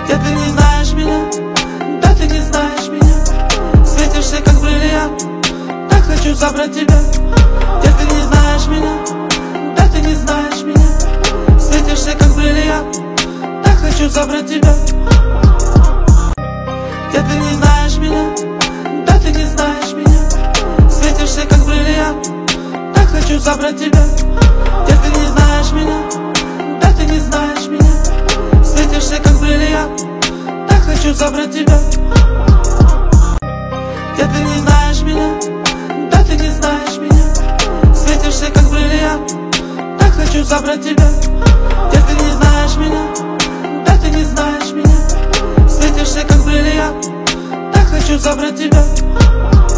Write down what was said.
Где ты не знаешь меня, да ты не знаешь меня. Светишься как бриллиант, так хочу забрать тебя. Где ты не знаешь меня, да ты не знаешь меня. Светишься как бриллиант, так хочу забрать тебя. Где ты не знаешь меня, да ты не знаешь меня. Светишься как бриллиант, так хочу забрать тебя. Где ты не знаешь меня, да ты не знаешь меня. Светишься как бриллиант, так хочу забрать тебя. Где ты не знаешь меня, да ты не знаешь меня. Светишься как бриллиант, так хочу забрать тебя. Где ты не знаешь меня, да ты не знаешь меня. Светишься как бриллиант, так хочу забрать тебя.